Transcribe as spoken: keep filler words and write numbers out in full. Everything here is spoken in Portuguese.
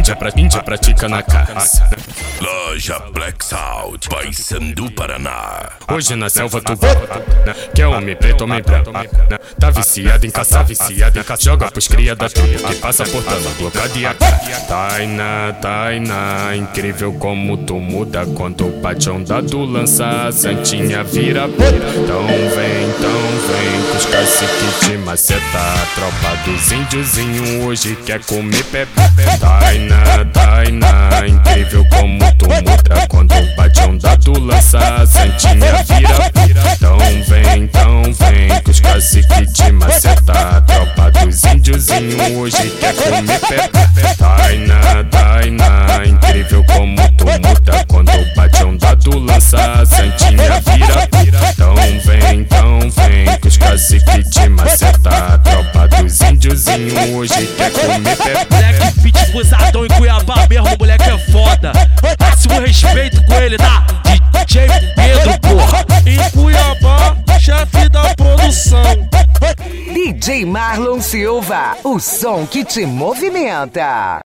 índia, pra, índia pratica na caça. Loja Black Sound, Paysandu, Paraná. Hoje na selva tu né? Quer homem preto, homem branco, né? Tá viciado em caçar, viciado em caçar. Joga pros cria da trupe que passa portando blocada e a cara. Tainá, Tainá, incrível como tu muda quando bate a onda do lança, a santinha vira pira. Então vem, então vem, que os caciques te maceta. A tropa dos índiozinho hoje quer comer pepe. Tainá, Tainá, incrível como tu muda quando bate a onda do lança, a santinha vira pira. Então vem, então vem, que os caciques te maceta. A tropa dos índiozinho hoje quer comer pepe. Tainá, Tainá, incrível como tu muda quando bate a onda do lança, a santinha vira pira. Então vem, então vem, que os caciques te maceta. A tropa dos índiozinho hoje quer comer pepe. Moleque fit busadão em Cuiabá mesmo, o moleque é foda. Máximo respeito com ele, tá? D J Pedro, porra. Em Cuiabá, chefe da produção. D J Marlon Silva, o som que te movimenta.